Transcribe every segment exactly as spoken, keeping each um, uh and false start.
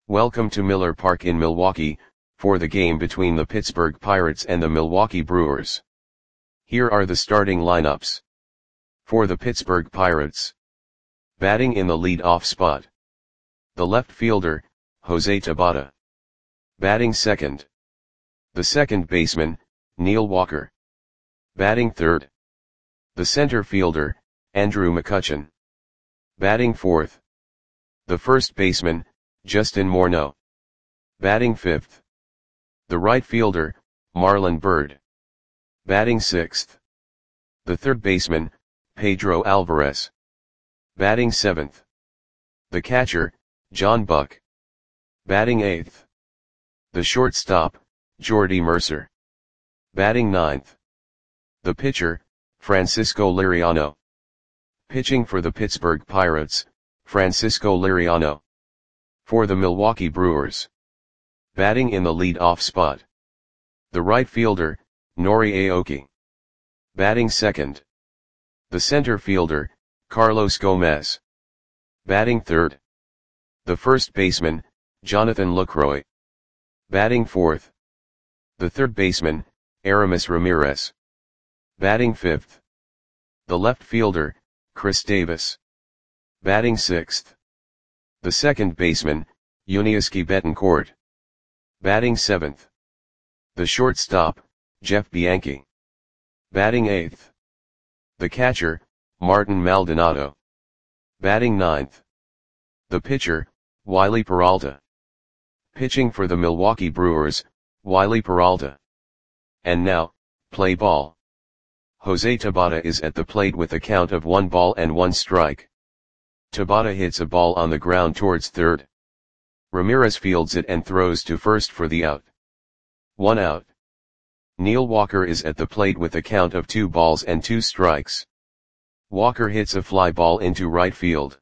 Welcome to Miller Park in Milwaukee, for the game between the Pittsburgh Pirates and the Milwaukee Brewers. Here are the starting lineups. For the Pittsburgh Pirates. Batting in the lead-off spot. The left fielder, Jose Tabata. Batting second. The second baseman, Neil Walker. Batting third. The center fielder, Andrew McCutchen. Batting fourth. The first baseman, Justin Morneau. Batting fifth. The right fielder, Marlon Byrd. Batting sixth. The third baseman, Pedro Alvarez. Batting seventh. The catcher, John Buck. Batting eighth. The shortstop, Jordy Mercer. Batting ninth. The pitcher, Francisco Liriano. Pitching for the Pittsburgh Pirates, Francisco Liriano. For the Milwaukee Brewers. Batting in the lead-off spot. The right fielder, Nori Aoki. Batting second. The center fielder, Carlos Gomez. Batting third. The first baseman, Jonathan Lucroy. Batting fourth. The third baseman, Aramis Ramirez. Batting fifth. The left fielder, Chris Davis. Batting sixth. The second baseman, Yuniesky Betancourt. Batting seventh. The shortstop, Jeff Bianchi. Batting eighth. The catcher, Martin Maldonado. Batting ninth. The pitcher, Wiley Peralta. Pitching for the Milwaukee Brewers, Wiley Peralta. And now, play ball. Jose Tabata is at the plate with a count of one ball and one strike. Tabata hits a ball on the ground towards third. Ramirez fields it and throws to first for the out. One out. Neil Walker is at the plate with a count of two balls and two strikes. Walker hits a fly ball into right field.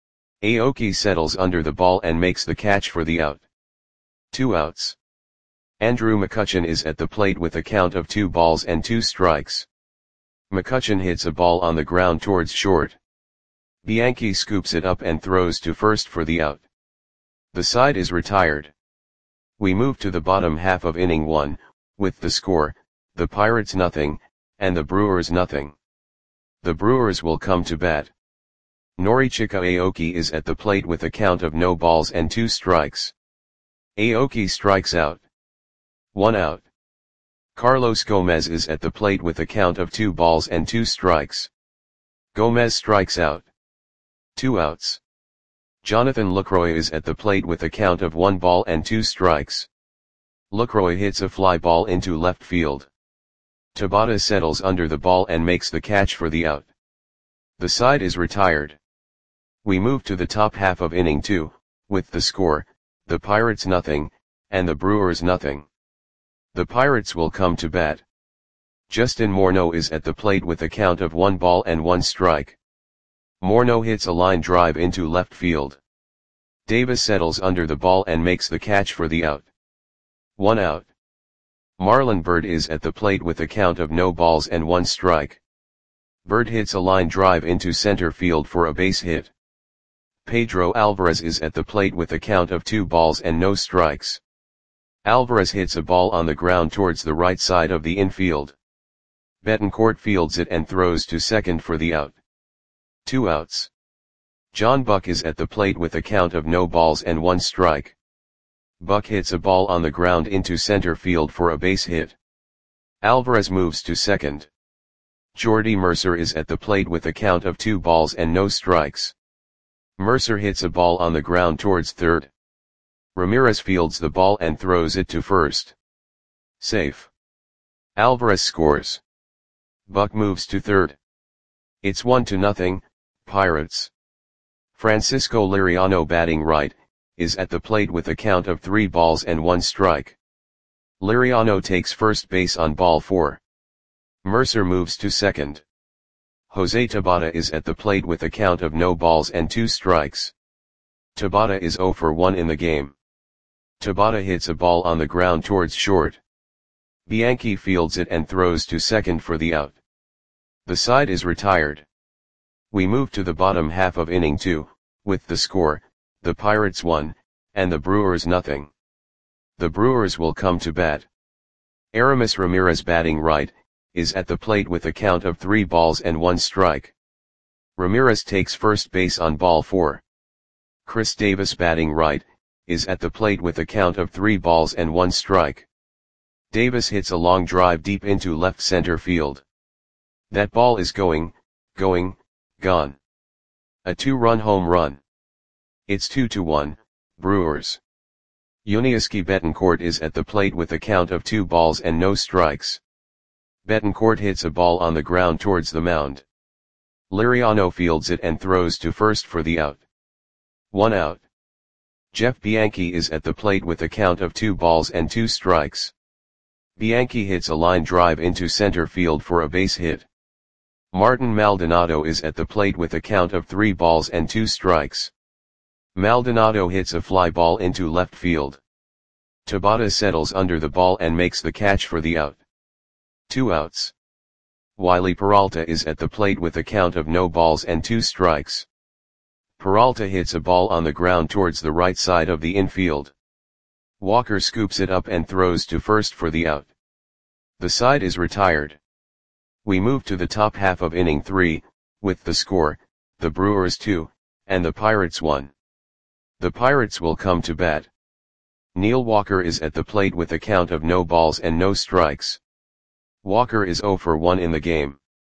Aoki settles under the ball and makes the catch for the out. Two outs. Andrew McCutchen is at the plate with a count of two balls and two strikes. McCutchen hits a ball on the ground towards short. Bianchi scoops it up and throws to first for the out. The side is retired. We move to the bottom half of inning one, with the score, the Pirates nothing, and the Brewers nothing. The Brewers will come to bat. Norichika Aoki is at the plate with a count of no balls and two strikes. Aoki strikes out. One out. Carlos Gomez is at the plate with a count of two balls and two strikes. Gomez strikes out. Two outs. Jonathan Lucroy is at the plate with a count of one ball and two strikes. Lucroy hits a fly ball into left field. Tabata settles under the ball and makes the catch for the out. The side is retired. We move to the top half of inning two, with the score, the Pirates nothing, and the Brewers nothing. The Pirates will come to bat. Justin Morneau is at the plate with a count of one ball and one strike. Morneau hits a line drive into left field. Davis settles under the ball and makes the catch for the out. One out. Marlon Byrd is at the plate with a count of no balls and one strike. Byrd hits a line drive into center field for a base hit. Pedro Alvarez is at the plate with a count of two balls and no strikes. Alvarez hits a ball on the ground towards the right side of the infield. Betancourt fields it and throws to second for the out. Two outs. John Buck is at the plate with a count of no balls and one strike. Buck hits a ball on the ground into center field for a base hit. Alvarez moves to second. Jordy Mercer is at the plate with a count of two balls and no strikes. Mercer hits a ball on the ground towards third. Ramirez fields the ball and throws it to first. Safe. Alvarez scores. Buck moves to third. It's one to nothing, Pirates. Francisco Liriano batting right, is at the plate with a count of three balls and one strike. Liriano takes first base on ball four. Mercer moves to second. Jose Tabata is at the plate with a count of no balls and two strikes. Tabata is zero for one in the game. Tabata hits a ball on the ground towards short. Bianchi fields it and throws to second for the out. The side is retired. We move to the bottom half of inning two, with the score, the Pirates one, and the Brewers nothing. The Brewers will come to bat. Aramis Ramirez batting right, is at the plate with a count of three balls and one strike. Ramirez takes first base on ball four. Chris Davis batting right, is at the plate with a count of three balls and one strike. Davis hits a long drive deep into left center field. That ball is going, going, gone. A two-run home run. It's two to one, Brewers. Yuniesky Betancourt is at the plate with a count of two balls and no strikes. Betancourt hits a ball on the ground towards the mound. Liriano fields it and throws to first for the out. One out. Jeff Bianchi is at the plate with a count of two balls and two strikes. Bianchi hits a line drive into center field for a base hit. Martin Maldonado is at the plate with a count of three balls and two strikes. Maldonado hits a fly ball into left field. Tabata settles under the ball and makes the catch for the out. Two outs. Wiley Peralta is at the plate with a count of no balls and two strikes. Peralta hits a ball on the ground towards the right side of the infield. Walker scoops it up and throws to first for the out. The side is retired. We move to the top half of inning three, with the score, the Brewers two, and the Pirates one. The Pirates will come to bat. Neil Walker is at the plate with a count of no balls and no strikes. Walker is zero for one in the game.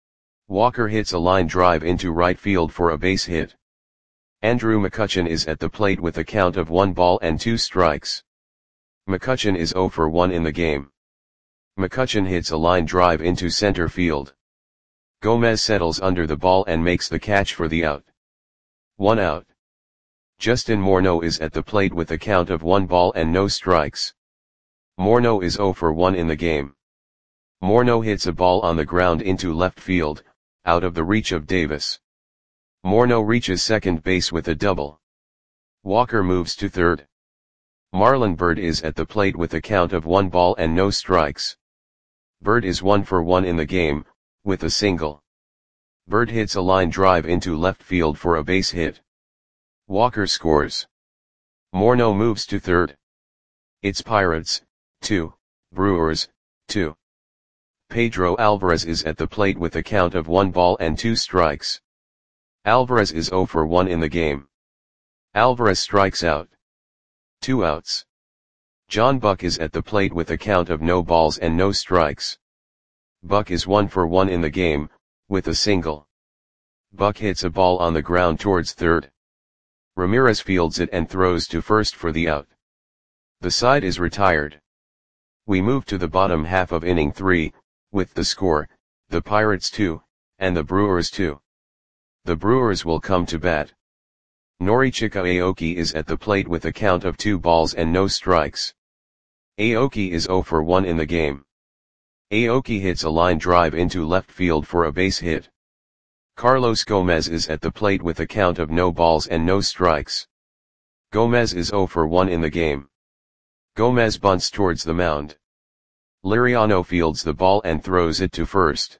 Walker hits a line drive into right field for a base hit. Andrew McCutchen is at the plate with a count of one ball and two strikes. McCutchen is zero for one in the game. McCutchen hits a line drive into center field. Gomez settles under the ball and makes the catch for the out. One out. Justin Morneau is at the plate with a count of one ball and no strikes. Morneau is zero for one in the game. Morneau hits a ball on the ground into left field, out of the reach of Davis. Morneau reaches second base with a double. Walker moves to third. Marlon Byrd is at the plate with a count of one ball and no strikes. Byrd is one for one in the game, with a single. Byrd hits a line drive into left field for a base hit. Walker scores. Morneau moves to third. It's Pirates, two, Brewers, two. Pedro Alvarez is at the plate with a count of one ball and two strikes. Alvarez is zero for one in the game. Alvarez strikes out. Two outs. John Buck is at the plate with a count of no balls and no strikes. Buck is one for one in the game, with a single. Buck hits a ball on the ground towards third. Ramirez fields it and throws to first for the out. The side is retired. We move to the bottom half of inning three, with the score, the Pirates two, and the Brewers two. The Brewers will come to bat. Norichika Aoki is at the plate with a count of two balls and no strikes. Aoki is zero for one in the game. Aoki hits a line drive into left field for a base hit. Carlos Gomez is at the plate with a count of no balls and no strikes. Gomez is zero for one in the game. Gomez bunts towards the mound. Liriano fields the ball and throws it to first.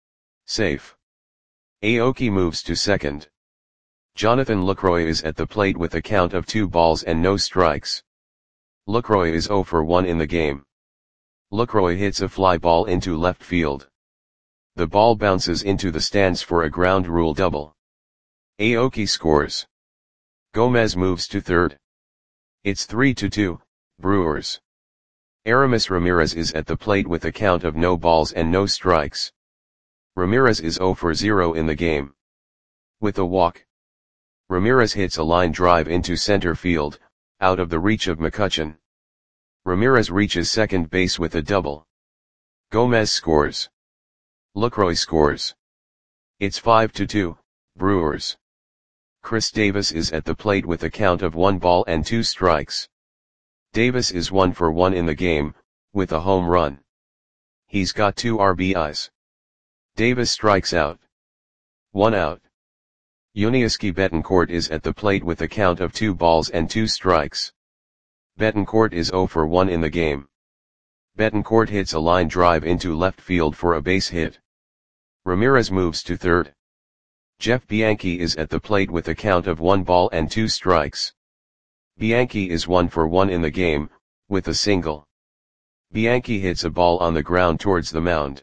Safe. Aoki moves to second. Jonathan Lucroy is at the plate with a count of two balls and no strikes. Lucroy is zero for one in the game. Lucroy hits a fly ball into left field. The ball bounces into the stands for a ground rule double. Aoki scores. Gomez moves to third. It's three to two, Brewers. Aramis Ramirez is at the plate with a count of no balls and no strikes. Ramirez is zero for zero in the game. With a walk. Ramirez hits a line drive into center field, out of the reach of McCutchen. Ramirez reaches second base with a double. Gomez scores. Lucroy scores. It's five to two, Brewers. Chris Davis is at the plate with a count of one ball and two strikes. Davis is one for one in the game, with a home run. He's got two R B Is. Davis strikes out. One out. Yuniesky Betancourt is at the plate with a count of two balls and two strikes. Betancourt is zero for one in the game. Betancourt hits a line drive into left field for a base hit. Ramirez moves to third. Jeff Bianchi is at the plate with a count of one ball and two strikes. Bianchi is one for one in the game, with a single. Bianchi hits a ball on the ground towards the mound.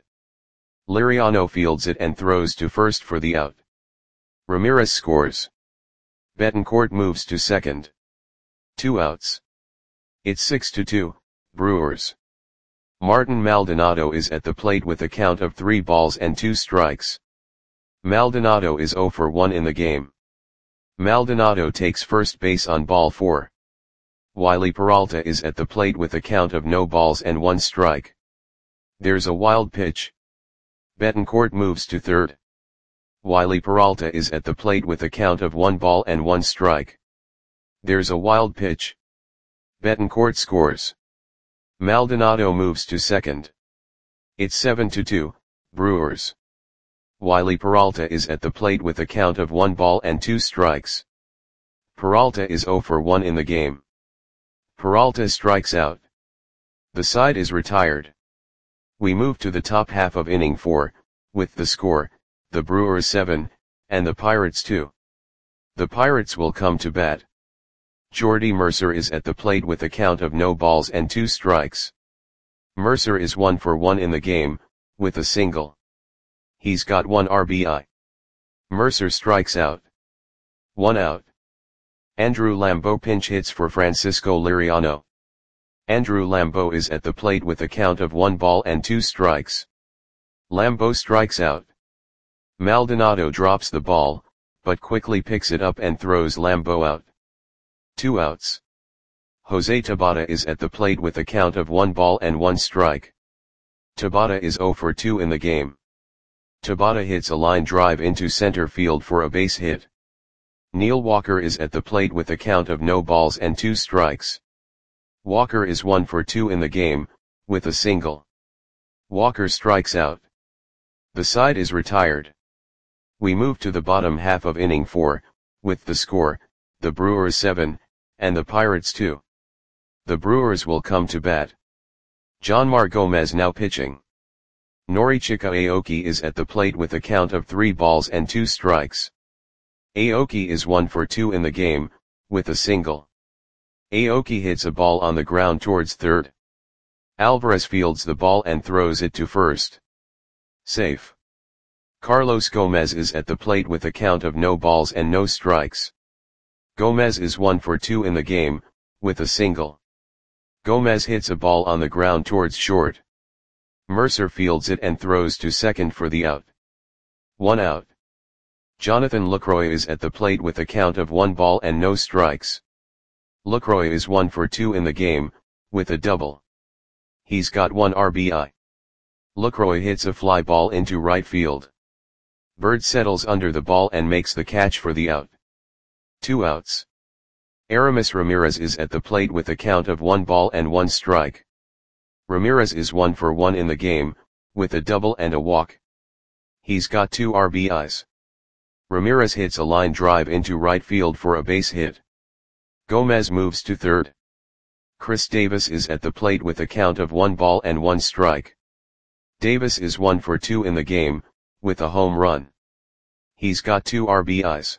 Liriano fields it and throws to first for the out. Ramirez scores. Betancourt moves to second. Two outs. It's six to two, Brewers. Martin Maldonado is at the plate with a count of three balls and two strikes. Maldonado is zero for one in the game. Maldonado takes first base on ball four. Wiley Peralta is at the plate with a count of no balls and one strike. There's a wild pitch. Betancourt moves to third. Wiley Peralta is at the plate with a count of one ball and one strike. There's a wild pitch. Betancourt scores. Maldonado moves to second. It's seven to two, Brewers. Wiley Peralta is at the plate with a count of one ball and two strikes. Peralta is zero for one in the game. Peralta strikes out. The side is retired. We move to the top half of inning four, with the score, the Brewers seven, and the Pirates two. The Pirates will come to bat. Jordy Mercer is at the plate with a count of no balls and two strikes. Mercer is one for one in the game, with a single. He's got one R B I. Mercer strikes out. One out. Andrew Lambeau pinch hits for Francisco Liriano. Andrew Lambeau is at the plate with a count of one ball and two strikes. Lambeau strikes out. Maldonado drops the ball, but quickly picks it up and throws Lambeau out. Two outs. Jose Tabata is at the plate with a count of one ball and one strike. Tabata is zero for two in the game. Tabata hits a line drive into center field for a base hit. Neil Walker is at the plate with a count of no balls and two strikes. Walker is one for two in the game, with a single. Walker strikes out. The side is retired. We move to the bottom half of inning four, with the score, the Brewers seven, and the Pirates two. The Brewers will come to bat. Jonmar Gomez now pitching. Norichika Aoki is at the plate with a count of three balls and two strikes. Aoki is one for two in the game, with a single. Aoki hits a ball on the ground towards third. Alvarez fields the ball and throws it to first. Safe. Carlos Gomez is at the plate with a count of no balls and no strikes. Gomez is one for two in the game, with a single. Gomez hits a ball on the ground towards short. Mercer fields it and throws to second for the out. One out. Jonathan Lucroy is at the plate with a count of one ball and no strikes. Lucroy is one for two in the game, with a double. He's got one R B I. Lucroy hits a fly ball into right field. Bird settles under the ball and makes the catch for the out. Two outs. Aramis Ramirez is at the plate with a count of one ball and one strike. Ramirez is one for one in the game, with a double and a walk. He's got two R B Is. Ramirez hits a line drive into right field for a base hit. Gomez moves to third. Chris Davis is at the plate with a count of one ball and one strike. Davis is one for two in the game, with a home run. He's got two R B Is.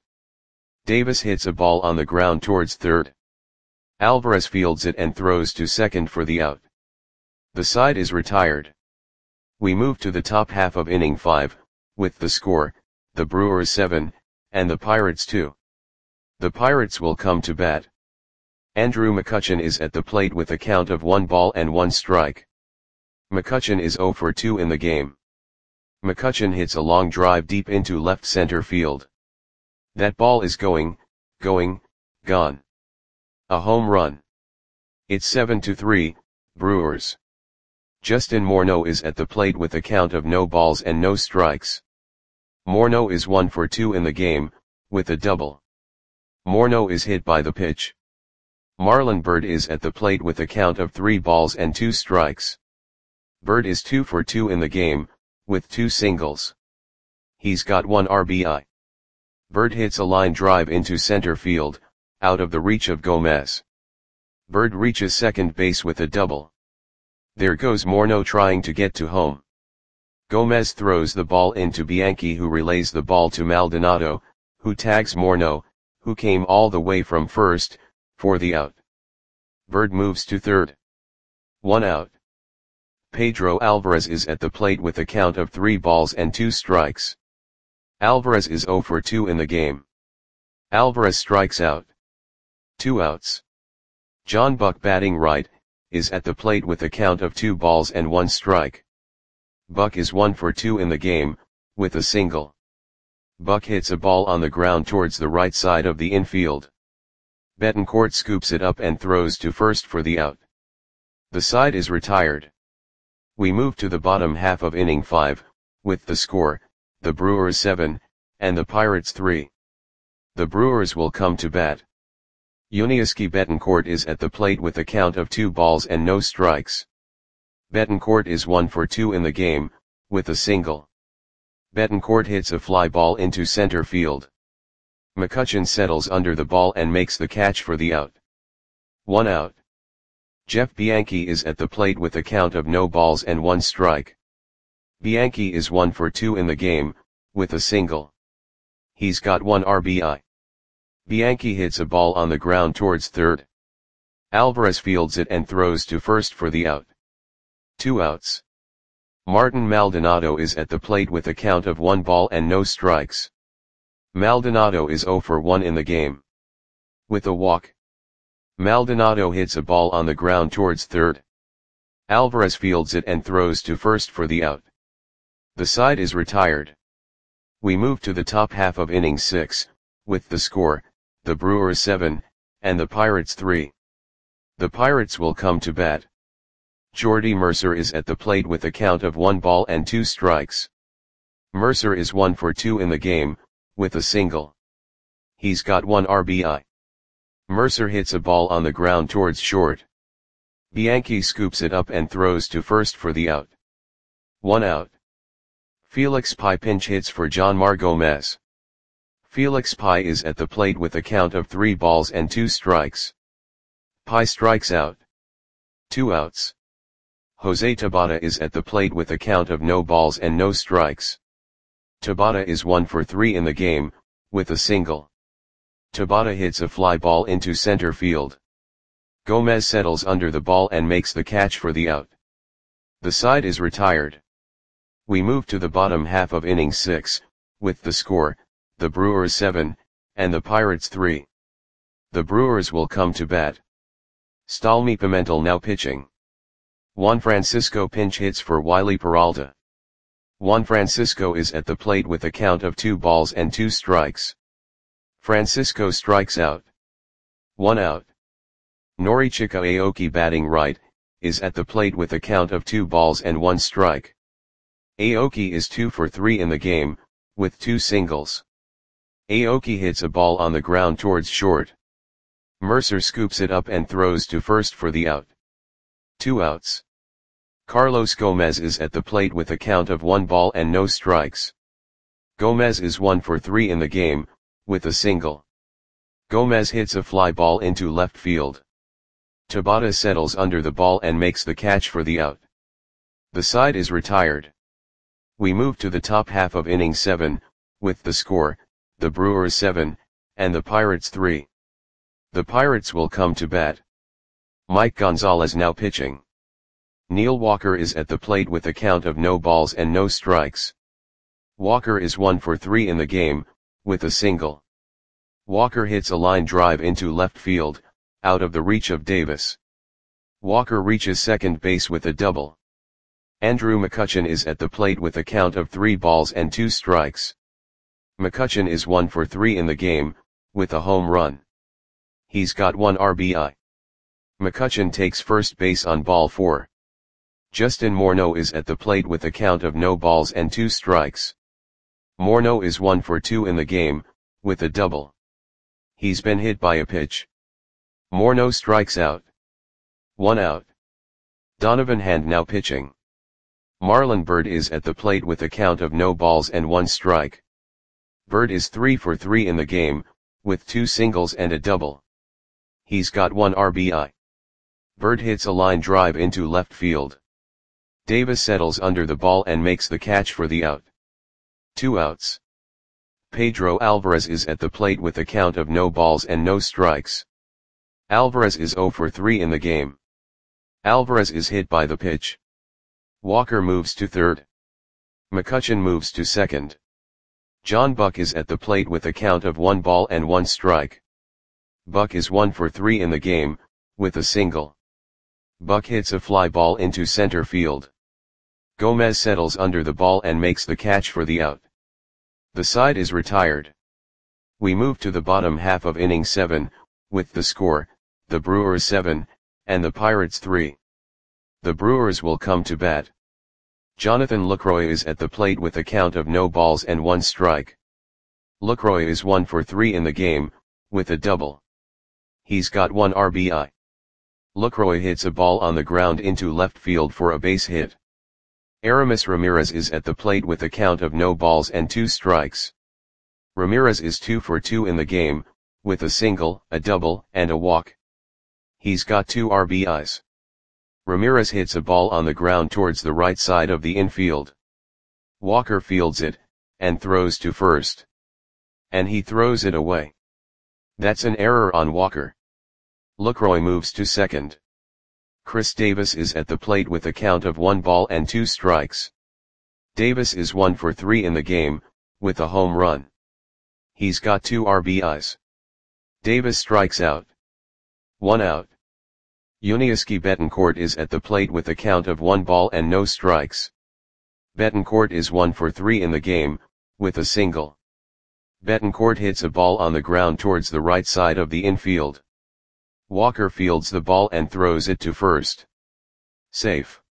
Davis hits a ball on the ground towards third. Alvarez fields it and throws to second for the out. The side is retired. We move to the top half of inning five, with the score, the Brewers seven, and the Pirates two. The Pirates will come to bat. Andrew McCutchen is at the plate with a count of one ball and one strike. McCutchen is zero for two in the game. McCutchen hits a long drive deep into left center field. That ball is going, going, gone. A home run. It's seven to three, Brewers. Justin Morneau is at the plate with a count of no balls and no strikes. Morneau is one for two in the game, with a double. Morneau is hit by the pitch. Marlon Byrd is at the plate with a count of three balls and two strikes. Byrd is two for two in the game, with two singles. He's got one R B I. Byrd hits a line drive into center field, out of the reach of Gomez. Byrd reaches second base with a double. There goes Morneau trying to get to home. Gomez throws the ball into Bianchi, who relays the ball to Maldonado, who tags Morneau, who came all the way from first, for the out. Bird moves to third. One out. Pedro Alvarez is at the plate with a count of three balls and two strikes. Alvarez is zero for two in the game. Alvarez strikes out. Two outs. John Buck, batting right, is at the plate with a count of two balls and one strike. Buck is one for two in the game, with a single. Buck hits a ball on the ground towards the right side of the infield. Betancourt scoops it up and throws to first for the out. The side is retired. We move to the bottom half of inning five, with the score, the Brewers seven, and the Pirates three. The Brewers will come to bat. Yuniesky Betancourt is at the plate with a count of two balls and no strikes. Betancourt is one for two in the game, with a single. Betancourt hits a fly ball into center field. McCutchen settles under the ball and makes the catch for the out. One out. Jeff Bianchi is at the plate with a count of no balls and one strike. Bianchi is one for two in the game, with a single. He's got one R B I. Bianchi hits a ball on the ground towards third. Alvarez fields it and throws to first for the out. Two outs. Martin Maldonado is at the plate with a count of one ball and no strikes. Maldonado is zero for one in the game. With a walk. Maldonado hits a ball on the ground towards third. Alvarez fields it and throws to first for the out. The side is retired. We move to the top half of inning six, with the score, the Brewers seven, and the Pirates three. The Pirates will come to bat. Jordy Mercer is at the plate with a count of one ball and two strikes. Mercer is one for two in the game, with a single. He's got one R B I. Mercer hits a ball on the ground towards short. Bianchi scoops it up and throws to first for the out. One out. Felix Pie pinch hits for Jonmar Gomez. Felix Pie is at the plate with a count of three balls and two strikes. Pie strikes out. Two outs. Jose Tabata is at the plate with a count of no balls and no strikes. Tabata is one for three in the game, with a single. Tabata hits a fly ball into center field. Gomez settles under the ball and makes the catch for the out. The side is retired. We move to the bottom half of inning six, with the score, the Brewers seven, and the Pirates three. The Brewers will come to bat. Stalmy Pimentel now pitching. Juan Francisco pinch hits for Wiley Peralta. Juan Francisco is at the plate with a count of two balls and two strikes. Francisco strikes out. One out. Norichika Aoki, batting right, is at the plate with a count of two balls and one strike. Aoki is two for three in the game, with two singles. Aoki hits a ball on the ground towards short. Mercer scoops it up and throws to first for the out. Two outs. Carlos Gomez is at the plate with a count of one ball and no strikes. Gomez is one for three in the game, with a single. Gomez hits a fly ball into left field. Tabata settles under the ball and makes the catch for the out. The side is retired. We move to the top half of inning seven, with the score, the Brewers seven, and the Pirates three. The Pirates will come to bat. Mike Gonzalez now pitching. Neil Walker is at the plate with a count of no balls and no strikes. Walker is one for three in the game, with a single. Walker hits a line drive into left field, out of the reach of Davis. Walker reaches second base with a double. Andrew McCutchen is at the plate with a count of three balls and two strikes. McCutchen is one for three in the game, with a home run. He's got one R B I. McCutchen takes first base on ball four. Justin Morneau is at the plate with a count of no balls and two strikes. Morneau is one for two in the game, with a double. He's been hit by a pitch. Morneau strikes out. One out. Donovan Hand now pitching. Marlon Byrd is at the plate with a count of no balls and one strike. Byrd is three for three in the game, with two singles and a double. He's got one R B I. Byrd hits a line drive into left field. Davis settles under the ball and makes the catch for the out. Two outs. Pedro Alvarez is at the plate with a count of no balls and no strikes. Alvarez is zero for three in the game. Alvarez is hit by the pitch. Walker moves to third. McCutchen moves to second. John Buck is at the plate with a count of one ball and one strike. Buck is one for three in the game, with a single. Buck hits a fly ball into center field. Gomez settles under the ball and makes the catch for the out. The side is retired. We move to the bottom half of inning seven, with the score, the Brewers seven, and the Pirates three. The Brewers will come to bat. Jonathan Lucroy is at the plate with a count of no balls and one strike. Lucroy is one for three in the game, with a double. He's got one R B I. Lucroy hits a ball on the ground into left field for a base hit. Aramis Ramirez is at the plate with a count of no balls and two strikes. Ramirez is two for two in the game, with a single, a double, and a walk. He's got two R B Is. Ramirez hits a ball on the ground towards the right side of the infield. Walker fields it, and throws to first. And he throws it away. That's an error on Walker. Lucroy moves to second. Chris Davis is at the plate with a count of one ball and two strikes. Davis is one for three in the game, with a home run. He's got two R B Is. Davis strikes out. One out. Yuniesky Betancourt is at the plate with a count of one ball and no strikes. Betancourt is one for three in the game, with a single. Betancourt hits a ball on the ground towards the right side of the infield. Walker fields the ball and throws it to first. Safe.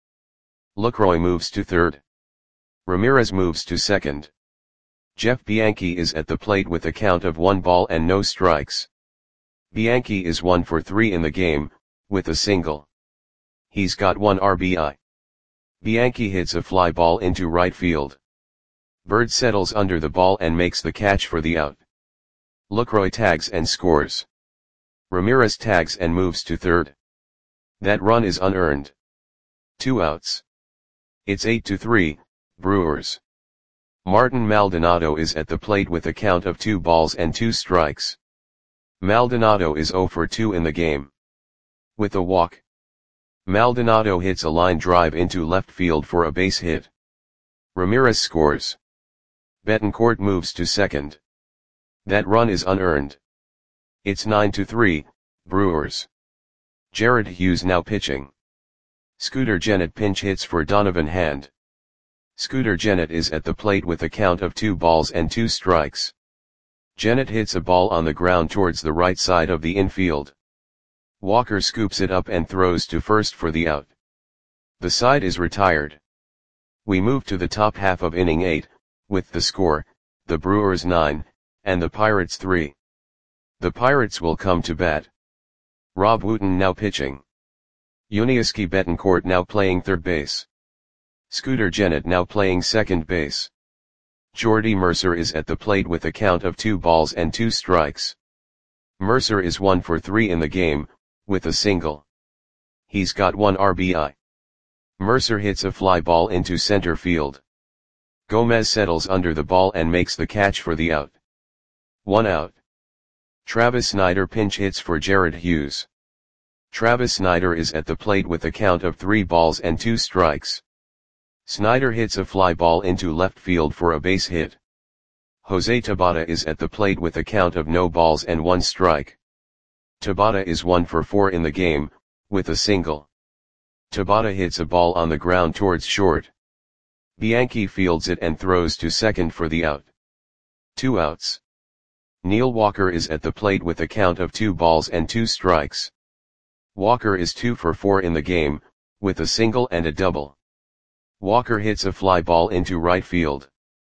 Lucroy moves to third. Ramirez moves to second. Jeff Bianchi is at the plate with a count of one ball and no strikes. Bianchi is one for three in the game, with a single. He's got one R B I. Bianchi hits a fly ball into right field. Bird settles under the ball and makes the catch for the out. Lucroy tags and scores. Ramirez tags and moves to third. That run is unearned. Two outs. It's eight to three, Brewers. Martin Maldonado is at the plate with a count of two balls and two strikes. Maldonado is zero for two in the game. With a walk. Maldonado hits a line drive into left field for a base hit. Ramirez scores. Betancourt moves to second. That run is unearned. It's nine to three, Brewers. Jared Hughes now pitching. Scooter Gennett pinch hits for Donovan Hand. Scooter Gennett is at the plate with a count of two balls and two strikes. Gennett hits a ball on the ground towards the right side of the infield. Walker scoops it up and throws to first for the out. The side is retired. We move to the top half of inning eight, with the score, the Brewers nine, and the Pirates three. The Pirates will come to bat. Rob Wooten now pitching. Yuniesky Betancourt now playing third base. Scooter Gennett now playing second base. Jordy Mercer is at the plate with a count of two balls and two strikes. Mercer is one for three in the game, with a single. He's got one R B I. Mercer hits a fly ball into center field. Gomez settles under the ball and makes the catch for the out. One out. Travis Snyder pinch hits for Jared Hughes. Travis Snyder is at the plate with a count of three balls and two strikes. Snyder hits a fly ball into left field for a base hit. Jose Tabata is at the plate with a count of no balls and one strike. Tabata is one for four in the game, with a single. Tabata hits a ball on the ground towards short. Bianchi fields it and throws to second for the out. Two outs. Neil Walker is at the plate with a count of two balls and two strikes. Walker is two for four in the game, with a single and a double. Walker hits a fly ball into right field.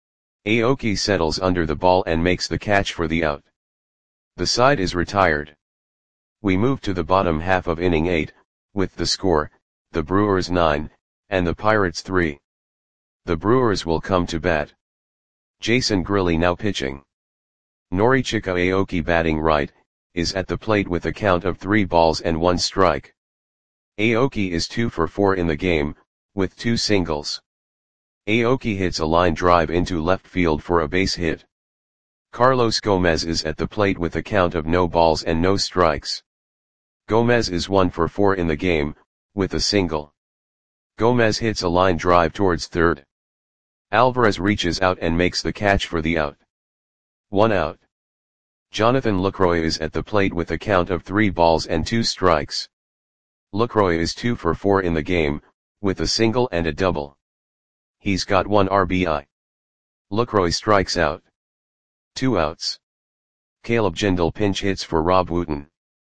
Aoki settles under the ball and makes the catch for the out. The side is retired. We move to the bottom half of inning eight, with the score, the Brewers nine, and the Pirates three. The Brewers will come to bat. Jason Grilli now pitching. Norichika Aoki batting right, is at the plate with a count of three balls and one strike. Aoki is two for four in the game, with two singles. Aoki hits a line drive into left field for a base hit. Carlos Gomez is at the plate with a count of no balls and no strikes. Gomez is one for four in the game, with a single. Gomez hits a line drive towards third. Alvarez reaches out and makes the catch for the out. One out. Jonathan Lucroy is at the plate with a count of three balls and two strikes. Lucroy is two for four in the game, with a single and a double. He's got one R B I. Lucroy strikes out. Two outs. Caleb Jindal pinch hits for Rob Wooten.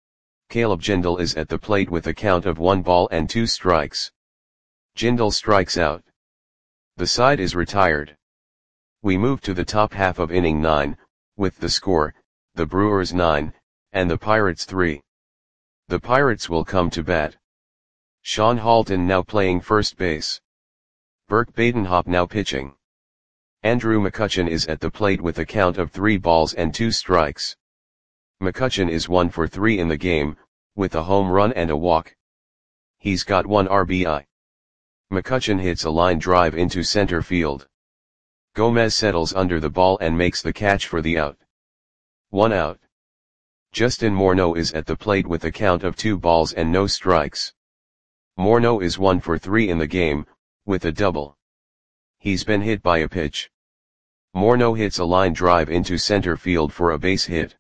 Caleb Jindal is at the plate with a count of one ball and two strikes. Jindal strikes out. The side is retired. We move to the top half of inning nine, with the score, the Brewers nine, and the Pirates three. The Pirates will come to bat. Sean Halton now playing first base. Burke Badenhop now pitching. Andrew McCutchen is at the plate with a count of three balls and two strikes. McCutchen is one for three in the game, with a home run and a walk. He's got one R B I. McCutchen hits a line drive into center field. Gomez settles under the ball and makes the catch for the out. One out. Justin Morneau is at the plate with a count of two balls and no strikes. Morneau is one for three in the game, with a double. He's been hit by a pitch. Morneau hits a line drive into center field for a base hit.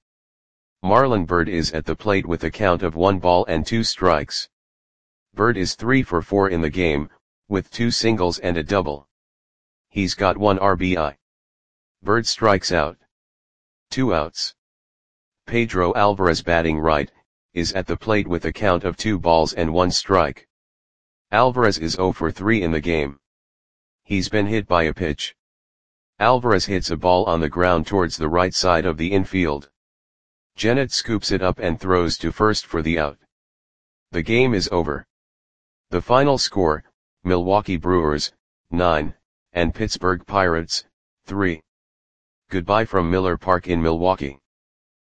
Marlon Byrd is at the plate with a count of one ball and two strikes. Byrd is three for four in the game, with two singles and a double. He's got one R B I. Byrd strikes out. Two outs. Pedro Alvarez batting right, is at the plate with a count of two balls and one strike. Alvarez is zero for three in the game. He's been hit by a pitch. Alvarez hits a ball on the ground towards the right side of the infield. Jennett scoops it up and throws to first for the out. The game is over. The final score, Milwaukee Brewers, nine, and Pittsburgh Pirates, three. Goodbye from Miller Park in Milwaukee.